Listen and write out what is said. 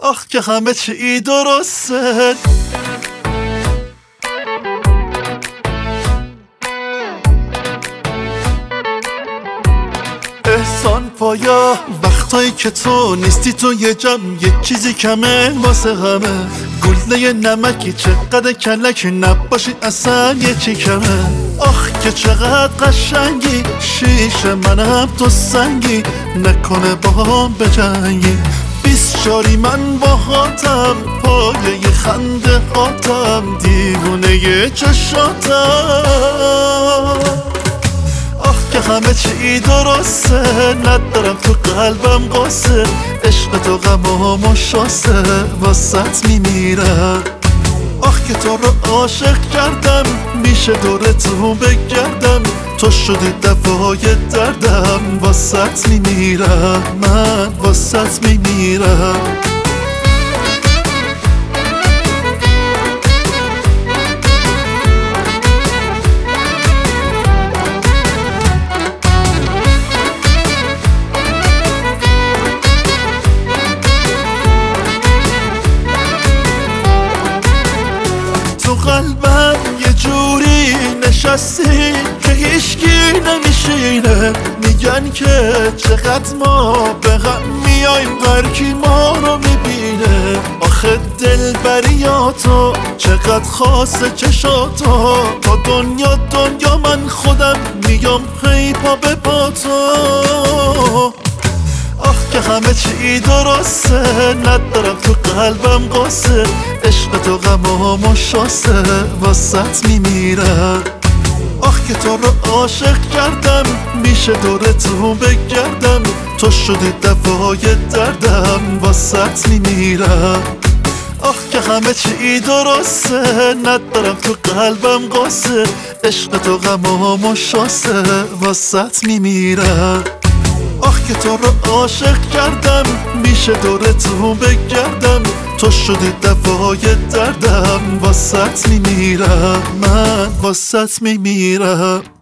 آخ که همه چی درسته. احسان پایا وقتایی که تو نیستی تو یه جمع یه چیزی کمه واسه همه. گله نمکی چقدر کلک نباشی اصلا یه چی کمه. آخ که چقدر قشنگی شیشه منم تو سنگی نکنه با هم بجنگی. 24 من با هاتم پایه ی خنده هاتم دیوونه ی چشاتم. آخ که همه چی درسته ندارم تو قلبم قصه. عشق تو غمام و شاسته واسط میمیرم. آخ که تو رو عاشق کردم میشه دور تو بگردم. تو شدی دوای دردم واسط میمیرم. من واسط میمیرم. تو قلبم یه جوری نشستی که هیچکی نمیشینه. میگن که چقدر ما به هم میایم هرکی ما رو میبینه. آخه دلبریاتو چقدر خاصه چشاتو. تا دنیا من خودم میام پی پا به پا تو. آخ که همه چی درسته ندارم تو قلبم قصه. عشق تو غمام و شاسته واسط میمیرم. آخ که تو رو عاشق کردم میشه دور تو بگردم. تو شدی دوای دردم واسط میمیرم. آخ که همه چی درسته ندارم تو قلبم قصه. عشق تو غمام و شاسته واسط میمیرم. آخ که تو رو عاشق کردم میشه دور تو بگردم. تو شدی دوای دردم واسط میمیرم. من واسط میمیرم.